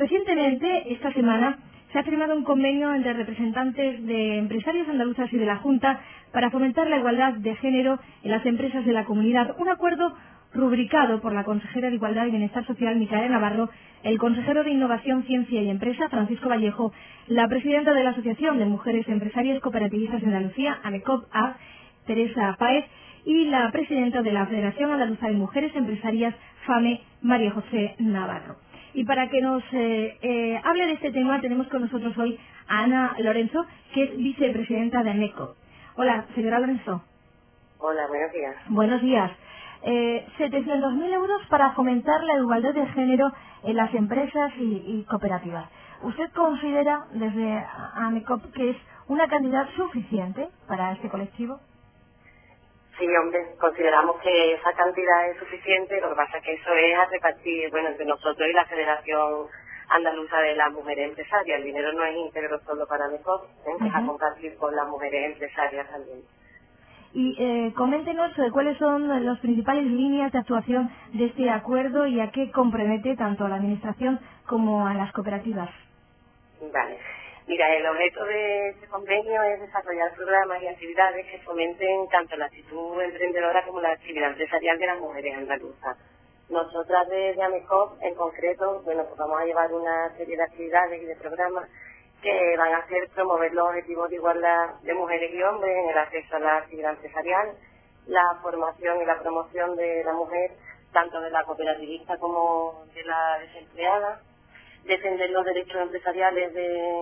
Recientemente, esta semana, se ha firmado un convenio entre representantes de empresarios andaluzas y de la Junta para fomentar la igualdad de género en las empresas de la comunidad. Un acuerdo rubricado por la consejera de Igualdad y Bienestar Social, Micaela Navarro, el consejero de Innovación, Ciencia y Empresa, Francisco Vallejo, la presidenta de la Asociación de Mujeres Empresarias Cooperativistas de Andalucía, AMECOP-A, Teresa Páez, y la presidenta de la Federación Andaluza de Mujeres Empresarias, FAME, María José Navarro. Y para que nos hable de este tema, tenemos con nosotros hoy a Ana Lorenzo, que es vicepresidenta de AMECOP. Hola, señora Lorenzo. Hola, buenos días. Buenos días. 700.000 euros para fomentar la igualdad de género en las empresas y cooperativas. ¿Usted considera desde AMECOP que es una cantidad suficiente para este colectivo? Sí, hombre, consideramos que esa cantidad es suficiente, lo que pasa es que eso es a repartir, entre nosotros y la Federación Andaluza de las Mujeres Empresarias. El dinero no es íntegro solo para AMECOP, es a compartir con las mujeres empresarias también. Y coméntenos cuáles son las principales líneas de actuación de este acuerdo y a qué compromete tanto a la Administración como a las cooperativas. Vale. Mira, el objeto de este convenio es desarrollar programas y actividades que fomenten tanto la actitud emprendedora como la actividad empresarial de las mujeres andaluzas. Nosotras desde AMECOP, en concreto, pues vamos a llevar una serie de actividades y de programas que van a hacer promover los objetivos de igualdad de mujeres y hombres en el acceso a la actividad empresarial, la formación y la promoción de la mujer, tanto de la cooperativista como de la desempleada, defender los derechos empresariales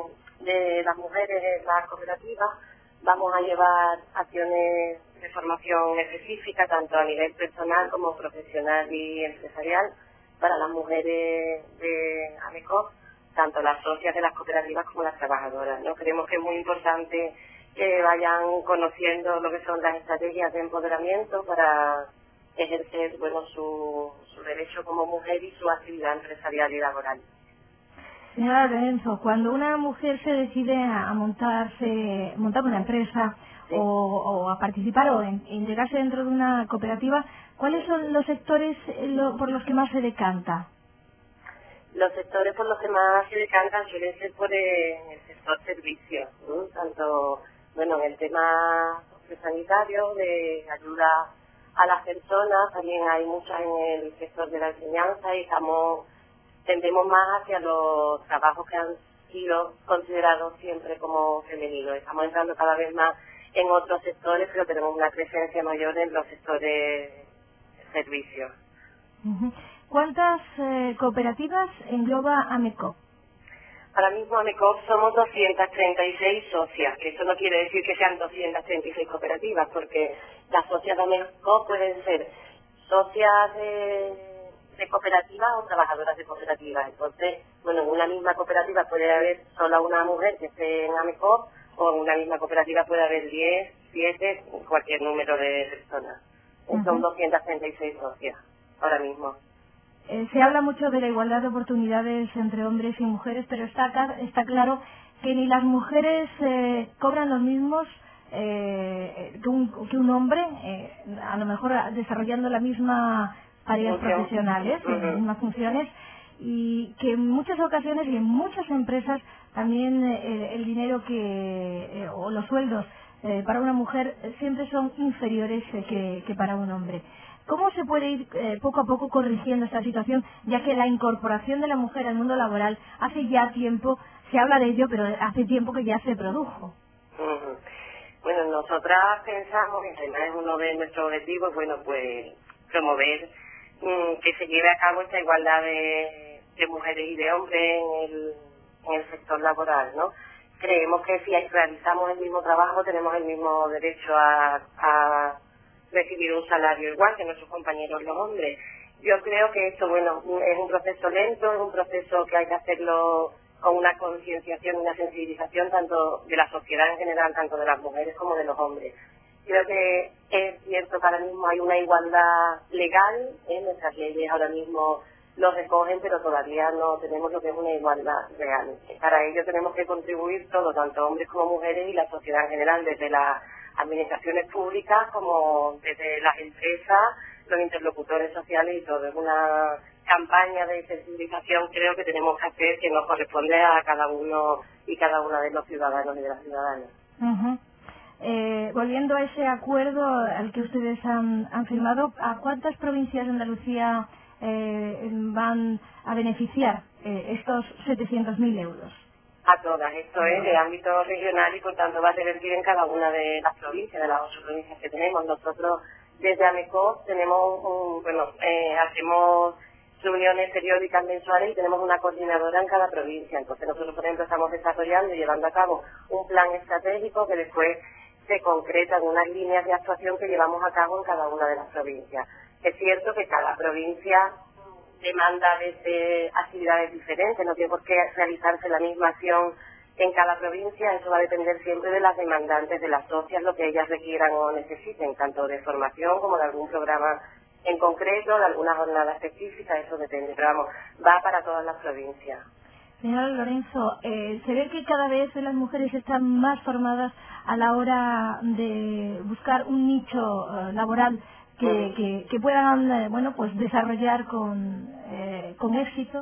de las mujeres en las cooperativas. Vamos a llevar acciones de formación específica, tanto a nivel personal como profesional y empresarial, para las mujeres de AMECOP, tanto las socias de las cooperativas como las trabajadoras, ¿no? Creemos que es muy importante que vayan conociendo lo que son las estrategias de empoderamiento para ejercer su derecho como mujer y su actividad empresarial y laboral. Señora Lorenzo, cuando una mujer se decide a montar una empresa, ¿sí?, o a participar o integrarse dentro de una cooperativa, ¿cuáles son los sectores por los que más se decanta? Los sectores por los que más se decantan suelen ser por el sector servicios, ¿no? Tanto, en el tema sanitario, de ayuda a las personas, también hay muchas en el sector de la enseñanza y tendemos más hacia los trabajos que han sido considerados siempre como femeninos. Estamos entrando cada vez más en otros sectores, pero tenemos una presencia mayor en los sectores de servicios. ¿Cuántas cooperativas engloba AMECOP? Ahora mismo AMECOP somos 236 socias, que eso no quiere decir que sean 236 cooperativas, porque las socias de AMECOP pueden ser socias de cooperativas o trabajadoras de cooperativas. Entonces, en una misma cooperativa puede haber sola una mujer que esté en AMECOP, o en una misma cooperativa puede haber 10, 7, cualquier número de personas. Son 236 socias ahora mismo. Se habla mucho de la igualdad de oportunidades entre hombres y mujeres, pero está claro que ni las mujeres cobran los mismos que un hombre, a lo mejor desarrollando la misma tareas profesionales, las mismas funciones, y que en muchas ocasiones y en muchas empresas también el dinero o los sueldos para una mujer siempre son inferiores que para un hombre. ¿Cómo se puede ir poco a poco corrigiendo esta situación, ya que la incorporación de la mujer al mundo laboral hace ya tiempo, se habla de ello, pero hace tiempo que ya se produjo? Nosotras pensamos, y además es uno de nuestros objetivos, promover que se lleve a cabo esta igualdad de mujeres y de hombres en el sector laboral, ¿no? Creemos que si realizamos el mismo trabajo tenemos el mismo derecho a recibir un salario igual que nuestros compañeros los hombres. Yo creo que esto, es un proceso lento, es un proceso que hay que hacerlo con una concienciación, una sensibilización tanto de la sociedad en general, tanto de las mujeres como de los hombres. Creo que es cierto que ahora mismo hay una igualdad legal, nuestras leyes ahora mismo lo recogen, pero todavía no tenemos lo que es una igualdad real. Para ello tenemos que contribuir todos, tanto hombres como mujeres y la sociedad en general, desde las administraciones públicas como desde las empresas, los interlocutores sociales y todo. Es una campaña de sensibilización creo que tenemos que hacer, que nos corresponde a cada uno y cada una de los ciudadanos y de las ciudadanas. Volviendo a ese acuerdo al que ustedes han firmado, ¿a cuántas provincias de Andalucía van a beneficiar estos 700.000 euros? A todas. Esto es de ámbito regional y por tanto va a revertir en cada una de las provincias, de las 8 provincias que tenemos. Nosotros desde AMECOP tenemos hacemos reuniones periódicas mensuales y tenemos una coordinadora en cada provincia. Entonces nosotros, por ejemplo, estamos desarrollando y llevando a cabo un plan estratégico que después se concreta en unas líneas de actuación que llevamos a cabo en cada una de las provincias. Es cierto que cada provincia demanda desde actividades diferentes, no tiene por qué realizarse la misma acción en cada provincia, eso va a depender siempre de las demandantes, de las socias, lo que ellas requieran o necesiten, tanto de formación como de algún programa en concreto, de alguna jornada específica, eso depende, pero vamos, va para todas las provincias. Señora Lorenzo, se ve que cada vez las mujeres están más formadas a la hora de buscar un nicho laboral que puedan pues desarrollar con éxito.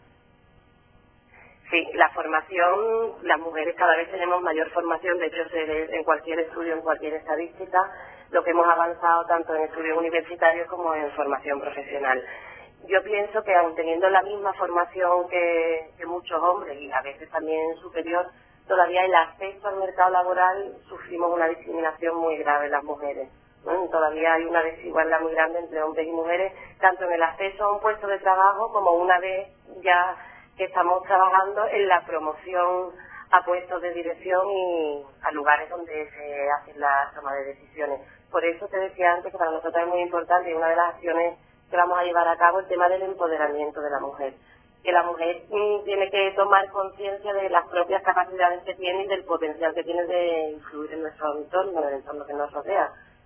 Sí, la formación, las mujeres cada vez tenemos mayor formación, de hecho se ve en cualquier estudio, en cualquier estadística, lo que hemos avanzado tanto en estudios universitarios como en formación profesional. Yo pienso que aun teniendo la misma formación que muchos hombres y a veces también superior, todavía el acceso al mercado laboral sufrimos una discriminación muy grave las mujeres, ¿no? Todavía hay una desigualdad muy grande entre hombres y mujeres, tanto en el acceso a un puesto de trabajo como una vez ya que estamos trabajando en la promoción a puestos de dirección y a lugares donde se hacen la toma de decisiones. Por eso te decía antes que para nosotros es muy importante y una de las acciones que vamos a llevar a cabo el tema del empoderamiento de la mujer. Que la mujer tiene que tomar conciencia de las propias capacidades que tiene y del potencial que tiene de influir en nuestro entorno, en el entorno que nos rodea.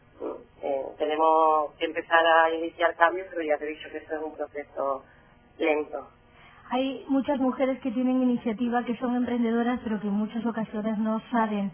Tenemos que empezar a iniciar cambios, pero ya te he dicho que esto es un proceso lento. Hay muchas mujeres que tienen iniciativa, que son emprendedoras, pero que en muchas ocasiones no saben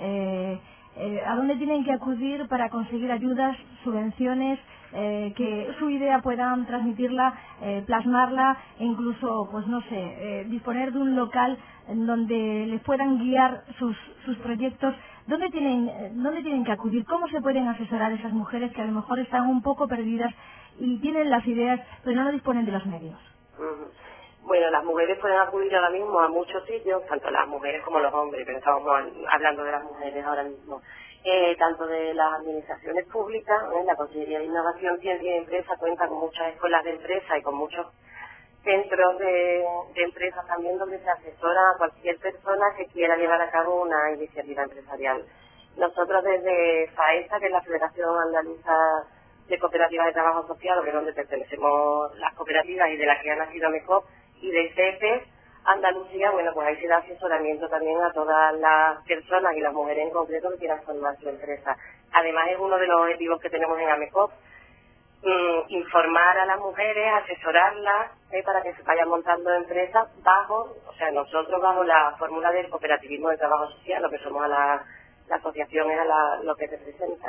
a dónde tienen que acudir para conseguir ayudas, subvenciones, que su idea puedan transmitirla, plasmarla e incluso, pues no sé, disponer de un local en donde les puedan guiar sus proyectos. ¿Dónde tienen que acudir? ¿Cómo se pueden asesorar esas mujeres que a lo mejor están un poco perdidas y tienen las ideas, pero no disponen de los medios? Bueno, las mujeres pueden acudir ahora mismo a muchos sitios, tanto las mujeres como los hombres, pero estamos hablando de las mujeres ahora mismo. Tanto de las administraciones públicas, la Consejería de Innovación, Ciencia y Empresa cuenta con muchas escuelas de empresa y con muchos centros de empresas también donde se asesora a cualquier persona que quiera llevar a cabo una iniciativa empresarial. Nosotros desde FAESA, que es la Federación Andaluza de Cooperativas de Trabajo Asociado, que es donde pertenecemos las cooperativas y de las que ha nacido AMECOP, y de CEPES Andalucía, bueno, pues ahí se da asesoramiento también a todas las personas y las mujeres en concreto que quieran formar su empresa. Además es uno de los objetivos que tenemos en AMECOP, informar a las mujeres, asesorarlas para que se vayan montando empresas nosotros bajo la fórmula del cooperativismo de trabajo social, lo que somos la asociación es lo que representa.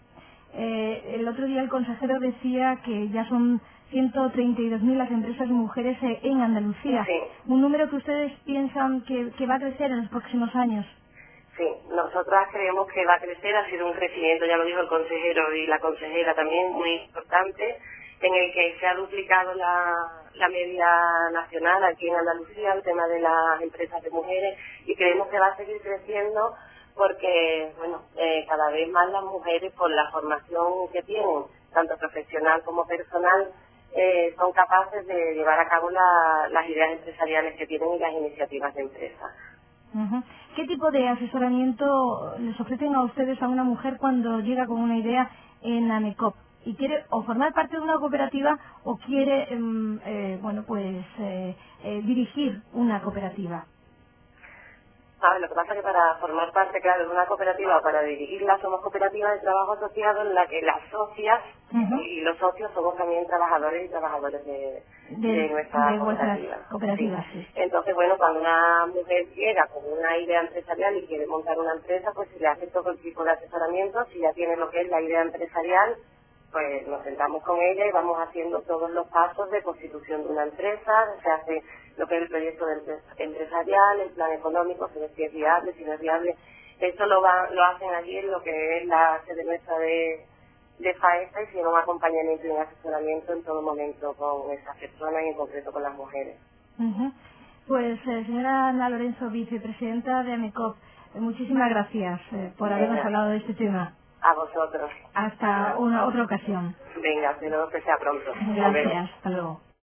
El otro día el consejero decía que ya son 132.000 las empresas de mujeres en Andalucía. Sí. ¿Un número que ustedes piensan que va a crecer en los próximos años? Sí, nosotras creemos que va a crecer, ha sido un crecimiento, ya lo dijo el consejero y la consejera también, muy importante, en el que se ha duplicado la media nacional aquí en Andalucía, el tema de las empresas de mujeres, y creemos que va a seguir creciendo porque, cada vez más las mujeres, por la formación que tienen, tanto profesional como personal, son capaces de llevar a cabo las ideas empresariales que tienen y las iniciativas de empresa. ¿Qué tipo de asesoramiento les ofrecen a ustedes a una mujer cuando llega con una idea en AMECOP y quiere o formar parte de una cooperativa o quiere dirigir una cooperativa? Lo que pasa es que para formar parte, claro, de una cooperativa o para dirigirla somos cooperativas de trabajo asociado en la que las socias y los socios somos también trabajadores y trabajadoras de nuestra cooperativa. Sí. Entonces, cuando una mujer llega con una idea empresarial y quiere montar una empresa, pues se le hace todo el tipo de asesoramiento. Si ya tiene lo que es la idea empresarial, pues nos sentamos con ella y vamos haciendo todos los pasos de constitución de una empresa, se hace lo que es el proyecto empresarial, el plan económico, si es viable, si no es viable. Eso lo hacen allí en lo que es la sede nuestra de FAESA y tiene un acompañamiento y un asesoramiento en todo momento con esas personas y en concreto con las mujeres. Pues señora Ana Lorenzo, vicepresidenta de AMECOP, muchísimas gracias por habernos hablado de este tema. A vosotros. Hasta una otra ocasión. Venga, espero que sea pronto. Gracias, hasta luego.